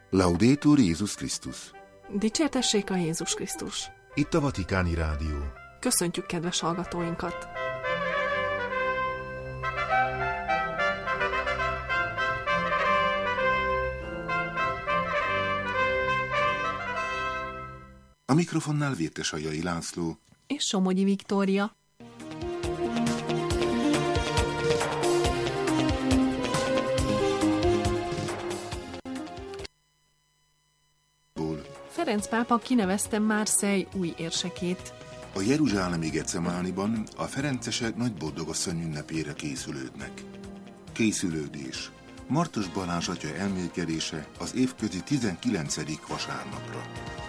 Laudetur Jézus Krisztus. Dicsértessék a Jézus Krisztus. Itt a Vatikáni Rádió. Köszöntjük kedves hallgatóinkat! A mikrofonnál Vértesajai László és Somogyi Viktória. Ferenc pápa kinevezte Marseille új érsekét. A jeruzsálemi Getsemániban a ferencesek nagy boldogasszony ünnepére készülődnek. Készülődés. Martos Balázs atya elmélkedése az évközi 19. vasárnapra.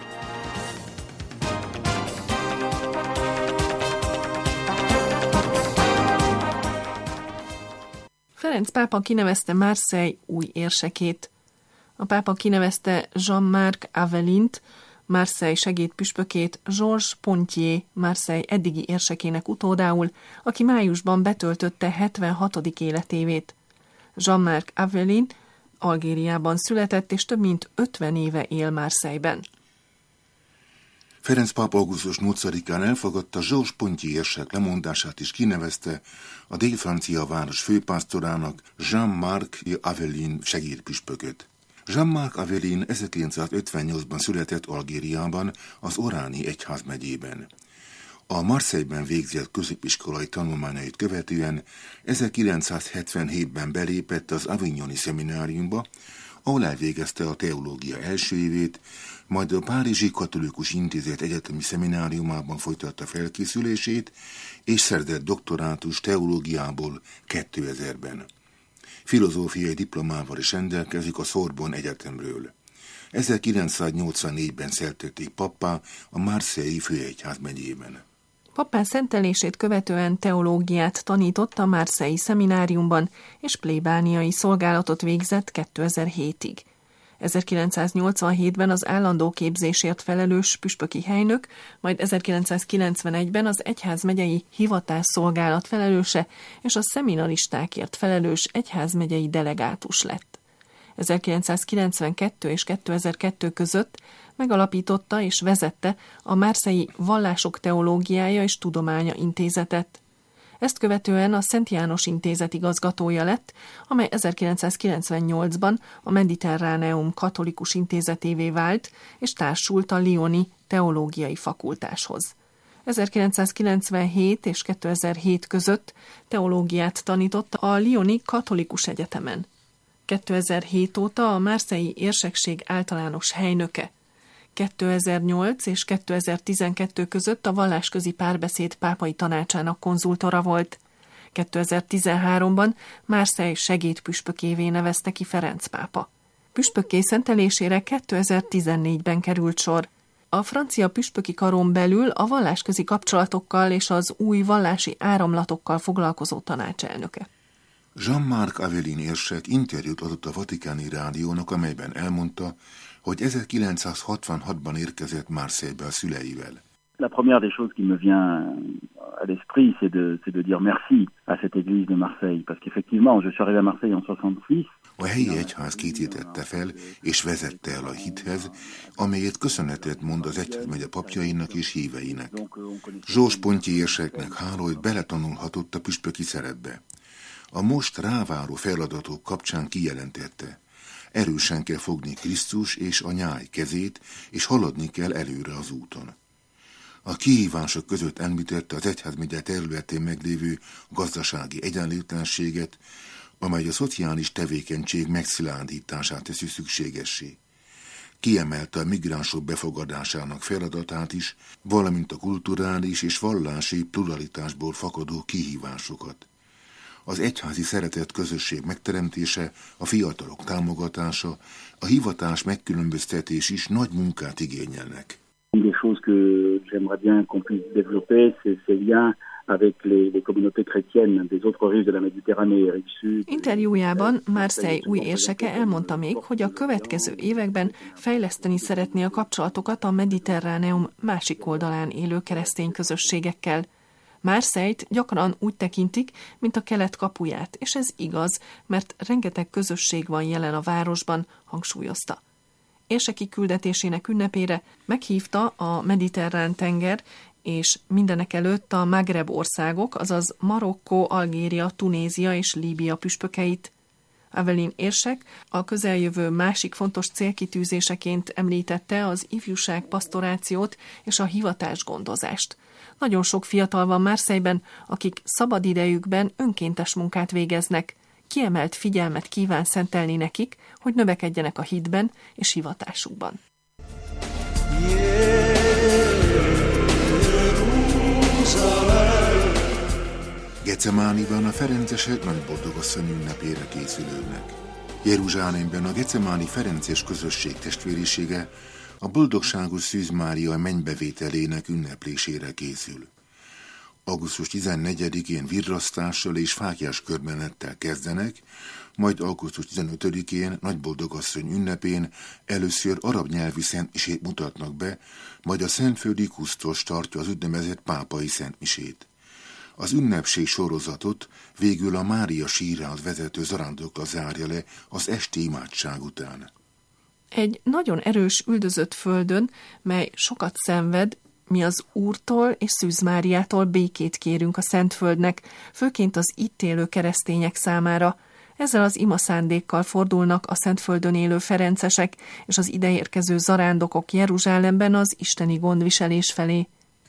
Ferenc pápa kinevezte Marseille új érsekét. A pápa kinevezte Jean-Marc Avelint, Marseille segédpüspökét Georges Pontier, Marseille eddigi érsekének utódául, aki májusban betöltötte 76. életévét. Jean-Marc Avelin Algériában született, és több mint 50 éve él Marseille-ben. Ferenc pápa augusztus 8-án elfogadta Georges Pontier érsek lemondását, és kinevezte a dél-francia város főpásztorának Jean-Marc Avelin segédpüspököt. Jean-Marc Avelin 1958-ban született Algériában, az Oráni egyházmegyében. A Marseille-ben végzett középiskolai tanulmányait követően 1977-ben belépett az Avignoni szemináriumba, ahol elvégezte a teológia első évét, majd a Párizsi Katolikus Intézet egyetemi szemináriumában folytatta felkészülését, és szerzett doktorátus teológiából 2000-ben. Filozófiai diplomával is rendelkezik a Sorbonne Egyetemről. 1984-ben szeltették pappá a Marseille főegyházmegyében. Pappá szentelését követően teológiát tanított a Marseille szemináriumban, és plébániai szolgálatot végzett 2007-ig. 1987-ben az állandó képzésért felelős püspöki helynök, majd 1991-ben az egyházmegyei hivatásszolgálat felelőse és a szeminaristákért felelős egyházmegyei delegátus lett. 1992 és 2002 között megalapította és vezette a Marseille Vallások Teológiája és Tudománya Intézetet. Ezt követően a Szent János Intézet igazgatója lett, amely 1998-ban a Mediterráneum Katolikus Intézetévé vált, és társult a Lyoni Teológiai Fakultáshoz. 1997 és 2007 között teológiát tanított a Lyoni Katolikus Egyetemen. 2007 óta a Marseille érsekség általános helynöke. 2008 és 2012 között a Vallásközi Párbeszéd pápai tanácsának konzultora volt. 2013-ban Marseille segédpüspökévé nevezte ki Ferenc pápa. Püspökké szentelésére 2014-ben került sor. A francia püspöki karon belül a vallásközi kapcsolatokkal és az új vallási áramlatokkal foglalkozó tanácselnöke. Jean-Marc Avelin érsek interjút adott a Vatikáni Rádiónak, amelyben elmondta, hogy 1966-ban érkezett Marseille-be a szüleivel. La première des choses qui me vient à l'esprit, c'est de dire merci à cette église de Marseille, parce qu'effectivement, je suis arrivé à Marseille en 66. A helyi egyház készítette fel és vezette el a hithez, amelyet köszönetet mond az egyházmegye papjainak és híveinek. Georges Pontier érseknek hála, hogy beletanulhatott a püspöki szerepbe. A most ráváró feladatok kapcsán kijelentette: erősen kell fogni Krisztus és a nyáj kezét, és haladni kell előre az úton. A kihívások között említette az egyházmegye területén meglévő gazdasági egyenlőtlenséget, amely a szociális tevékenység megszilárdítását teszi szükségessé. Kiemelte a migránsok befogadásának feladatát is, valamint a kulturális és vallási pluralitásból fakadó kihívásokat. Az egyházi szeretett közösség megteremtése, a fiatalok támogatása, a hivatás megkülönböztetés is nagy munkát igényelnek. Une des choses que j'aimerais bien qu'on puisse développer, c'est ces liens avec les communautés chrétiennes des autres rives de la Méditerranée, rive sud. Interjújában Marseille új érseke elmondta még, hogy a következő években fejleszteni szeretné a kapcsolatokat a Mediterráneum másik oldalán élő keresztény közösségekkel. Marseille-t gyakran úgy tekintik, mint a kelet kapuját, és ez igaz, mert rengeteg közösség van jelen a városban, hangsúlyozta. érseki küldetésének ünnepére meghívta a mediterrán tenger és mindenekelőtt a Magreb országok, azaz Marokkó, Algéria, Tunézia és Líbia püspökeit. Avelin érsek a közeljövő másik fontos célkitűzéseként említette az ifjúság pastorációt és a hivatásgondozást. Nagyon sok fiatal van Marseille-ben, akik szabadidejükben önkéntes munkát végeznek. Kiemelt figyelmet kíván szentelni nekik, hogy növekedjenek a hitben és hivatásukban. Gecemániban a ferencesek Nagyboldogasszony ünnepére készülődnek. Jeruzsálemben a gecemáni ferences közösség testvérisége a boldogságos Szűz Mária mennybevételének ünneplésére készül. Augusztus 14-én virrasztással és fáklyás körbenettel kezdenek, majd augusztus 15-én Nagyboldogasszony ünnepén először arab nyelvű szentmisét mutatnak be, majd a szentföldi kusztos tartja az úgynevezett pápai szentmisét. Az ünnepség sorozatot végül a Mária sírjához vezető zarándokla zárja le az esti imádság után. Egy nagyon erős üldözött földön, mely sokat szenved, mi az Úrtól és Szűz Máriától békét kérünk a Szentföldnek, főként az itt élő keresztények számára. Ezzel az ima szándékkal fordulnak a Szentföldön élő ferencesek és az ideérkező zarándokok Jeruzsálemben az isteni gondviselés felé.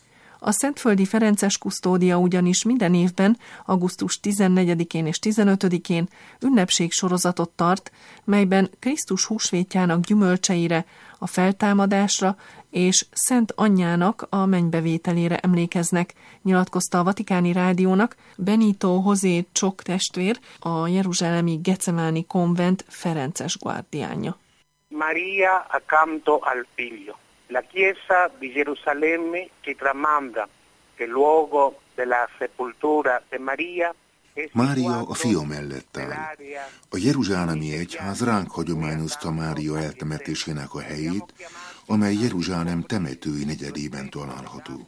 A szentföldi ferences kusztódia ugyanis minden évben, augusztus 14-én és 15-én ünnepségsorozatot tart, melyben Krisztus húsvétjának gyümölcseire, a feltámadásra és Szent Anyjának a mennybevételére emlékeznek, nyilatkozta a Vatikáni Rádiónak Benito José Csok testvér, a jeruzsálemi Gecemáni konvent ferences guardiánja. Maria accanto al figlio. La Chiesa di Gerusalemme ci tramanda che il luogo della sepoltura di Maria. Mária a fia mellett áll. A jeruzsálemi egyház ránk hagyományozta Mária eltemetésének a helyét, amely Jeruzsálem temetői negyedében található.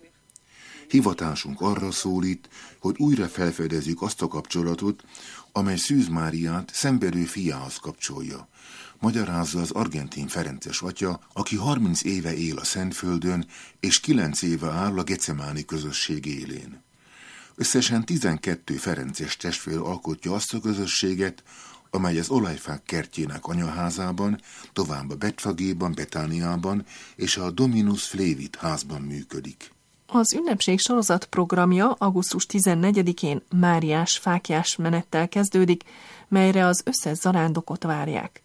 Hivatásunk arra szólít, hogy újra felfedezzük azt a kapcsolatot, amely Szűz Máriát szenvedő fiához kapcsolja. Magyarázza az argentin ferences atya, aki 30 éve él a Szentföldön, és 9 éve áll a gecemáni közösség élén. Összesen 12 ferences testvér alkotja azt a közösséget, amely az olajfák kertjének anyaházában, tovább a Betfagéban, Betániában és a Dominus Flevit házban működik. Az ünnepség sorozat programja augusztus 14-én Máriás fáklyás menettel kezdődik, melyre az összes zarándokot várják.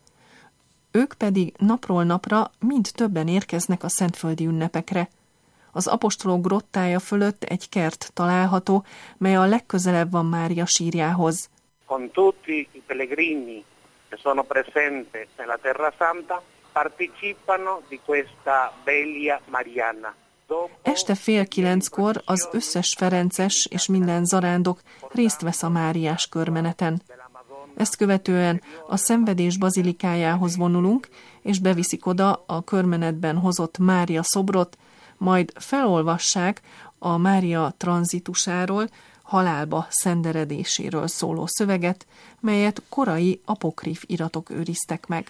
Ők pedig napról napra mind többen érkeznek a szentföldi ünnepekre. Az apostolok grottája fölött egy kert található, mely a legközelebb van Mária sírjához. Con tutti i pellegrini che sono presenti nella Terra Santa partecipano di questa velia mariana. Este 8:30 az összes ferences és minden zarándok részt vesz a Máriás körmeneten. Ezt követően a Szenvedés bazilikájához vonulunk, és beviszik oda a körmenetben hozott Mária szobrot, majd felolvassák a Mária tranzitusáról, halálba szenderedéséről szóló szöveget, melyet korai apokrif iratok őriztek meg.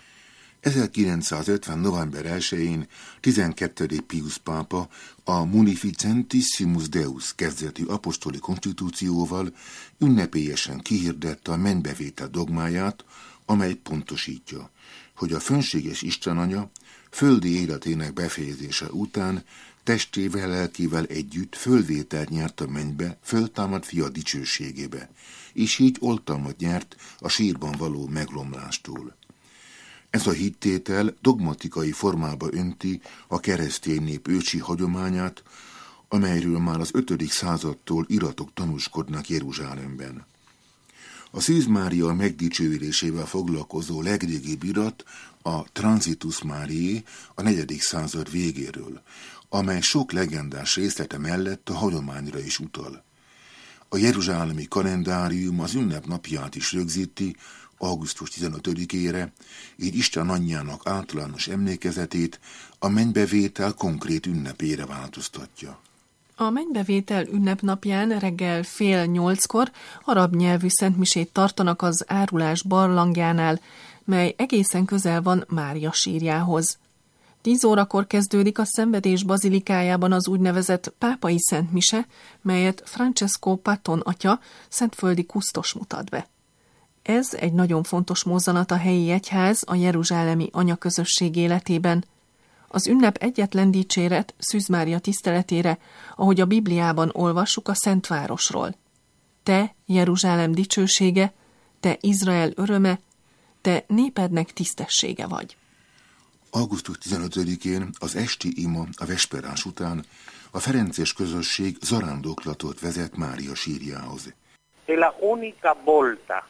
1950. november 1-én 12. Pius pápa a Munificentissimus Deus kezdetű apostoli konstitúcióval ünnepélyesen kihirdette a mennybevétel dogmáját, amely pontosítja, hogy a fönséges Istenanya földi életének befejezése után testével, lelkével együtt fölvételt nyert a mennybe, föltámad fia dicsőségébe, és így oltalmat nyert a sírban való megromlástól. Ez a hittétel dogmatikai formába önti a keresztény nép ősi hagyományát, amelyről már az 5. századtól iratok tanúskodnak Jeruzsálemben. A Szűz Mária megdicsőülésével foglalkozó legrégibb irat a Transitus Mariae a 4. század végéről, amely sok legendás részlete mellett a hagyományra is utal. A jeruzsálemi kalendárium az ünnepnapját is rögzíti, augusztus 15-ére, így Isten anyjának általános emlékezetét a mennybevétel konkrét ünnepére változtatja. A mennybevétel ünnepnapján reggel 7:30 arab nyelvű szentmisét tartanak az árulás barlangjánál, mely egészen közel van Mária sírjához. 10 órakor kezdődik a Szenvedés bazilikájában az úgynevezett pápai szentmise, melyet Francesco Patton atya, szentföldi kusztos mutat be. Ez egy nagyon fontos mozzanat a helyi egyház a jeruzsálemi anyaközösség életében. Az ünnep egyetlen dicséret Szűz Mária tiszteletére, ahogy a Bibliában olvassuk a Szentvárosról. Te, Jeruzsálem dicsősége, te Izrael öröme, te népednek tisztessége vagy. Augusztus 15-én az esti ima a vesperás után a ferences közösség zarándoklatot vezet Mária sírjához. È la unica volta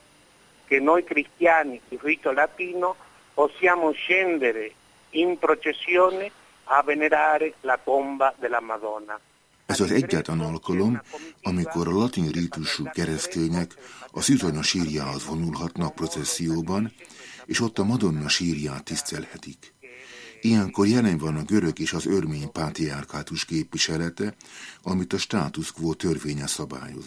che noi cristiani di rito latino possiamo scendere in processione a venerare la tomba della Madonna. Ez az egyetlen alkalom, amikor a latin rítusú keresztények a szűzanya sírjához vonulhatnak processzióban, és ott a Madonna sírját tisztelhetik. Ilyenkor jelen van a görög és az örmény pátriárkátus képviselete, amit a status quo törvénye szabályoz.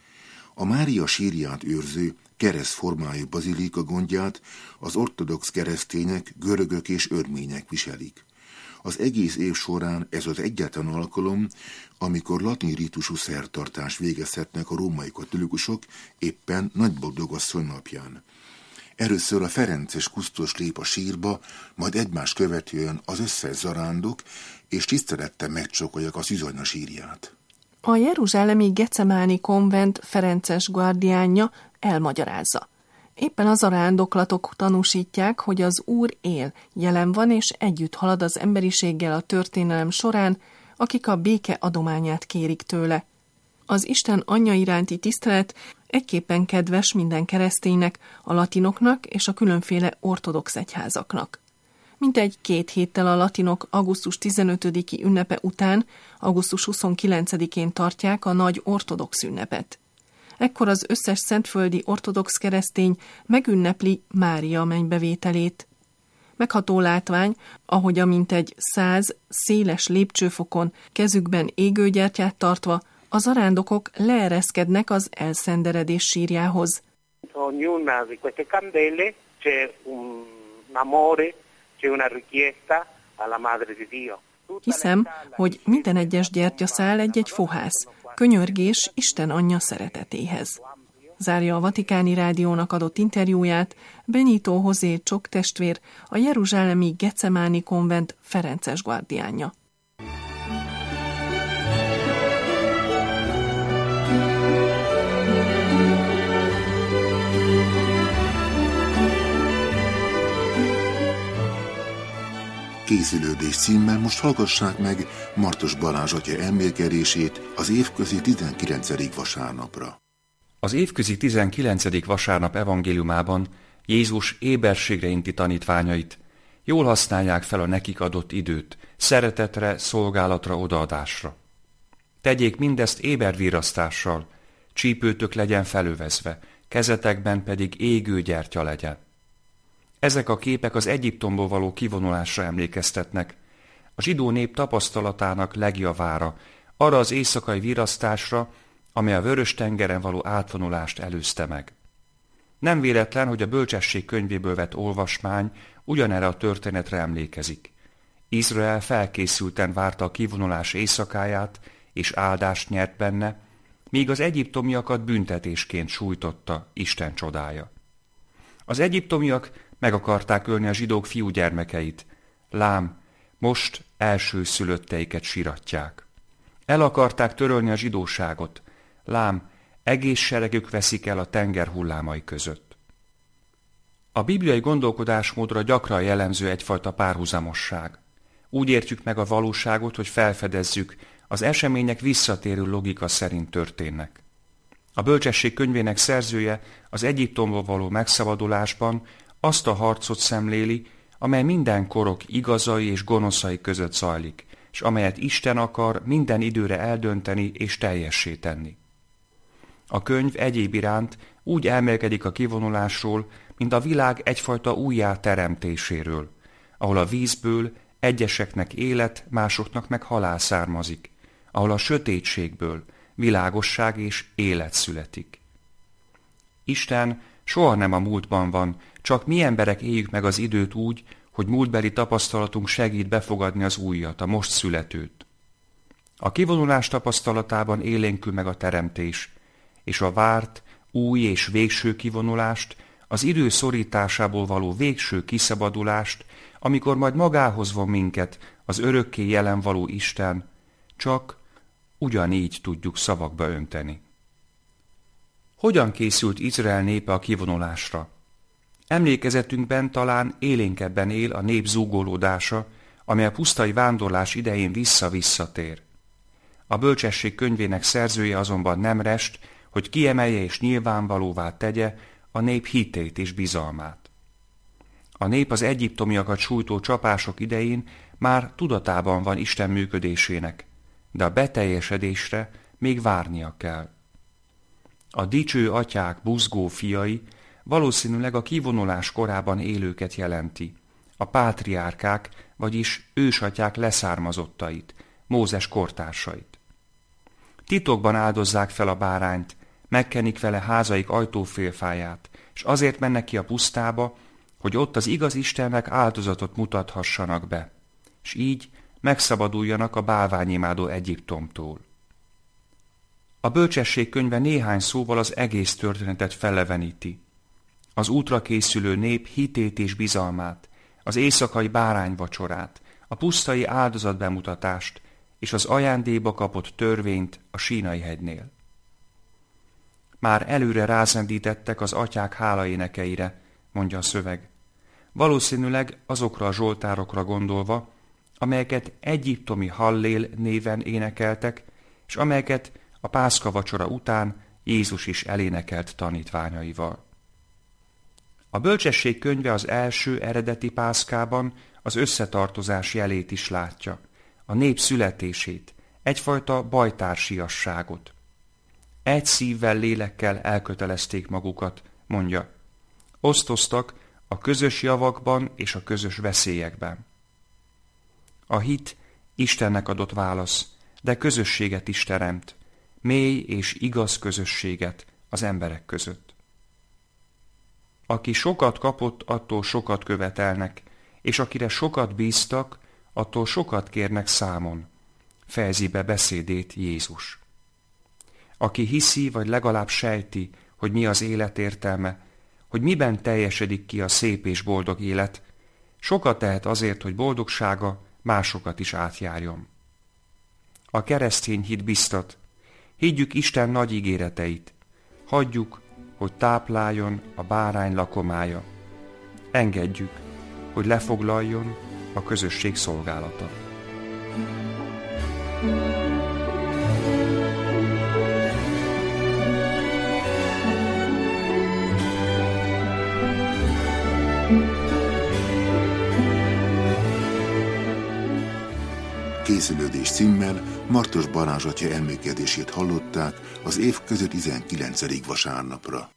A Mária sírját őrző, keresztformájú bazilika gondját az ortodox keresztények, görögök és örmények viselik. Az egész év során ez az egyetlen alkalom, amikor latin rítusú szertartást végezhetnek a római katolikusok éppen Nagyboldogasszony napján. Először a ferences kusztos lép a sírba, majd egymás követően az összes zarándok, és tisztelettel megcsokolják a szűzanya sírját. A jeruzsálemi Gecemáni konvent ferences guardiánja elmagyarázza. Éppen az zarándoklatok tanúsítják, hogy az Úr él, jelen van és együtt halad az emberiséggel a történelem során, akik a béke adományát kérik tőle. Az Isten anyja iránti tisztelet egyképpen kedves minden kereszténynek, a latinoknak és a különféle ortodox egyházaknak. Mintegy 2 héttel a latinok augusztus 15-i ünnepe után, augusztus 29-én tartják a nagy ortodox ünnepet. Ekkor az összes szentföldi ortodox keresztény megünnepli Mária mennybevételét. Megható látvány, ahogy a mintegy 100 széles lépcsőfokon kezükben égőgyertyát tartva a zarándokok leereszkednek az elszenderedés sírjához. Ognuna di queste candele c'è un amore, c'è una richiesta alla Madre di Dio. Hiszem, hogy minden egyes gyertyaszál egy-egy fohász, könyörgés Isten anyja szeretetéhez. Zárja a Vatikáni Rádiónak adott interjúját Benito José Csok testvér, a jeruzsálemi Gecemáni konvent ferences guardiánja. Készülődés címmel most hallgassák meg Martos Balázs atya elmélkedését az évközi 19. vasárnapra. Az évközi 19. vasárnap evangéliumában Jézus éberségre inti tanítványait, jól használják fel a nekik adott időt, szeretetre, szolgálatra, odaadásra. Tegyék mindezt ébervirasztással, csípőtök legyen felövezve, kezetekben pedig égő gyertya legyen. Ezek a képek az Egyiptomból való kivonulásra emlékeztetnek, a zsidó nép tapasztalatának legjavára, arra az éjszakai virasztásra, amely a Vörös-tengeren való átvonulást előzte meg. Nem véletlen, hogy a Bölcsesség könyvéből vett olvasmány ugyanerre a történetre emlékezik. Izrael felkészülten várta a kivonulás éjszakáját, és áldást nyert benne, míg az egyiptomiakat büntetésként sújtotta Isten csodája. Az egyiptomiak meg akarták ölni a zsidók fiúgyermekeit, lám, most elsőszülötteiket siratják. El akarták törölni a zsidóságot, lám, egész seregük veszik el a tenger hullámai között. A bibliai gondolkodásmódra gyakran jellemző egyfajta párhuzamosság. Úgy értjük meg a valóságot, hogy felfedezzük, az események visszatérő logika szerint történnek. A Bölcsesség könyvének szerzője az Egyiptomból való megszabadulásban azt a harcot szemléli, amely minden korok igazai és gonoszai között zajlik, és amelyet Isten akar minden időre eldönteni és teljessé tenni. A könyv egyéb iránt úgy elmélkedik a kivonulásról, mint a világ egyfajta újjáteremtéséről, ahol a vízből egyeseknek élet, másoknak meg halál származik, ahol a sötétségből világosság és élet születik. Isten soha nem a múltban van, csak mi emberek éljük meg az időt úgy, hogy hogy múltbeli tapasztalatunk segít befogadni az újat, a most születőt. A kivonulás tapasztalatában élénkül meg a teremtés, és a várt, új és végső kivonulást, az idő szorításából való végső kiszabadulást, amikor majd magához von minket az örökké jelen való Isten, csak ugyanígy tudjuk szavakba önteni. Hogyan készült Izrael népe a kivonulásra? Emlékezetünkben talán élénkebben él a nép zúgolódása, amely a pusztai vándorlás idején vissza-visszatér. A bölcsesség könyvének szerzője azonban nem rest, hogy kiemelje és nyilvánvalóvá tegye a nép hitét és bizalmát. A nép az egyiptomiakat sújtó csapások idején már tudatában van Isten működésének, de a beteljesedésre még várnia kell. A dicső atyák buzgó fiai valószínűleg a kivonulás korában élőket jelenti, a pátriárkák, vagyis ősatyák leszármazottait, Mózes kortársait. Titokban áldozzák fel a bárányt, megkenik vele házaik ajtófélfáját, és azért mennek ki a pusztába, hogy ott az igaz Istennek áldozatot mutathassanak be, és így megszabaduljanak a bálványimádó Egyiptomtól. A bölcsesség könyve néhány szóval az egész történetet felleveníti. Az útra készülő nép hitét és bizalmát, az éjszakai bárányvacsorát, a pusztai áldozatbemutatást és az ajándékba kapott törvényt a Sínai hegynél. Már előre rázendítettek az atyák hálaénekeire, mondja a szöveg, valószínűleg azokra a zsoltárokra gondolva, amelyeket egyiptomi Hallél néven énekeltek, és amelyeket a Pászka vacsora után Jézus is elénekelt tanítványaival. A bölcsesség könyve az első eredeti pászkában az összetartozás jelét is látja, a nép születését, egyfajta bajtársiasságot. Egy szívvel, lélekkel elkötelezték magukat, mondja. Osztoztak a közös javakban és a közös veszélyekben. A hit Istennek adott válasz, de közösséget is teremt, mély és igaz közösséget az emberek között. Aki sokat kapott, attól sokat követelnek, és akire sokat bíztak, attól sokat kérnek számon, fejezi be beszédét Jézus. Aki hiszi, vagy legalább sejti, hogy mi az élet értelme, hogy miben teljesedik ki a szép és boldog élet, sokat tehet azért, hogy boldogsága másokat is átjárjon. A keresztény hit biztat, higgyük Isten nagy ígéreteit, hagyjuk, hogy tápláljon a bárány lakomája, engedjük, hogy lefoglaljon a közösség szolgálata. Készülődés címmel Martos Balázs atya elmélkedését hallották az év között 19. vasárnapra.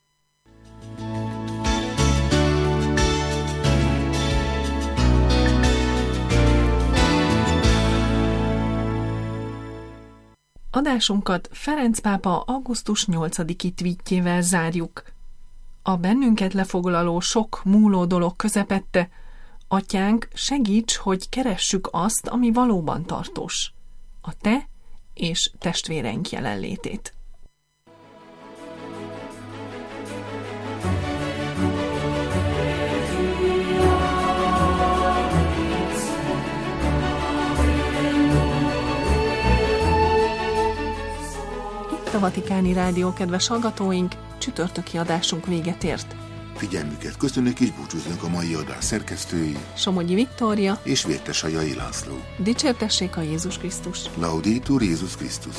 Adásunkat Ferenc pápa augusztus 8-i tweetjével zárjuk. A bennünket lefoglaló sok múló dolog közepette, Atyánk, segíts, hogy keressük azt, ami valóban tartós, a te és testvéreink jelenlétét. Itt a Vatikáni Rádió, kedves hallgatóink, csütörtöki adásunk véget ért. Figyelmüket köszönjük és búcsúznak a mai adás szerkesztői, Somogyi Viktória és Vértesajai László. Dicsértessék a Jézus Krisztus! Laudetur Jézus Krisztus!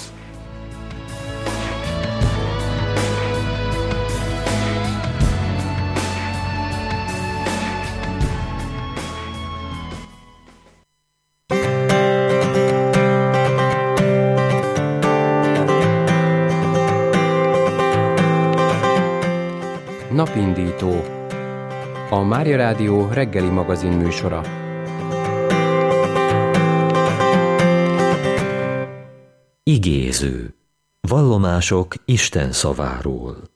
Napindító, a Mária Rádió reggeli magazin műsora. Igéző. Vallomások Isten szaváról.